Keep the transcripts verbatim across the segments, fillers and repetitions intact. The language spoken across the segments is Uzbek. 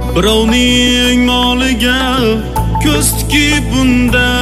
birovning moliga ko'z tikib bunda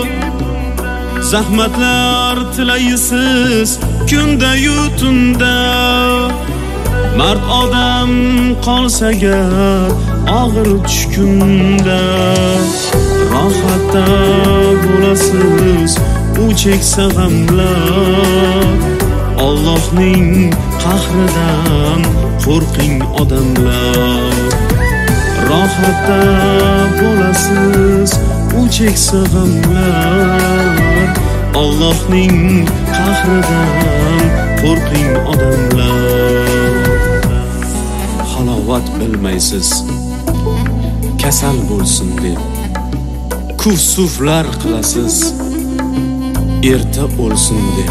zahmatlar tilaysiz kunda yutunda mard odam qolsa gar og'ir tushkunda rohatda bo'lasiz u cheksa g'amlar Allohning qahridan qo'rqing odamlar rohatda bo'lasiz u cheksa g'amlar Allohning qahridan qo'rqing odamlar halovat bilmaysiz kasal bo'lsin deb kuf-suflar qilasiz erta o'lsin deb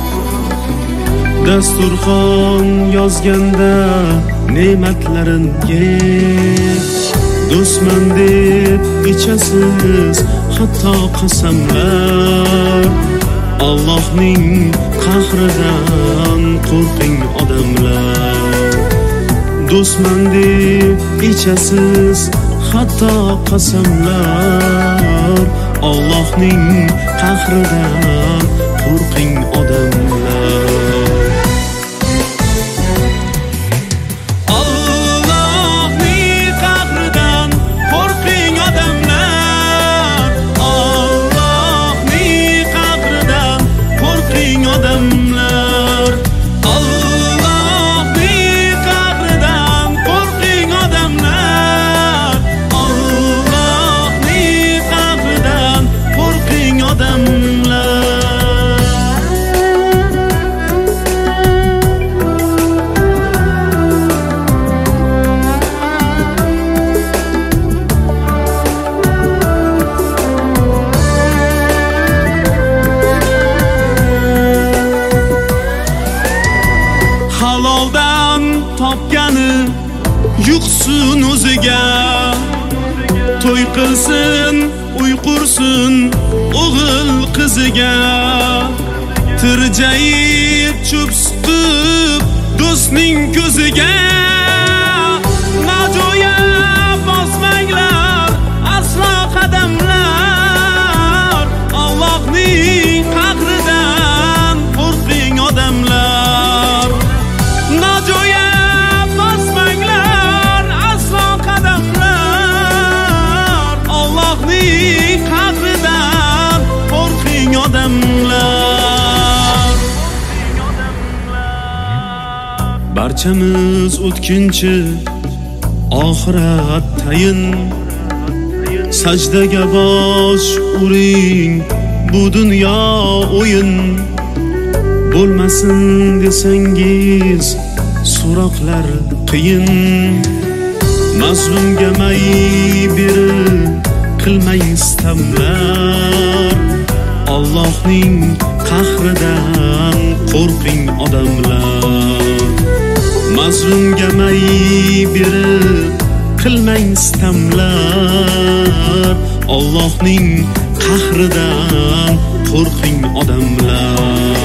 dasturxon yozganda ne'matlarin yeb do'stman deb ichasiz hatto qasamlar Allohning qahridan qo'rqing odamlar do'stman deb ichasiz hatto qasamlar Allohning qahridan qo'rqing odamlar haloldan topgani yuqsin o'ziga to'y qilsin uy qursin o'g'il qiziga tirjayib cho'p suqib do'stning ko'ziga nojo'ya bosmanglar aslo qadamlar Allohning qahridan qo'rqing odamlar nojo'ya bosmanglar aslo qadamlar Allohning qahridan qo'rqing odamlar barchamiz o'tkinchi oxirat tayin sajdaga bosh uring bu dunyo o'yin bo'lmasin desangiz so'roqlar qiyin mazlumga may berib qilmang sitamlar Allohning qahridan qo'rqing odamlar mazlumga may berib qilmang sitamlar Allohning qahridan qo'rqing odamlar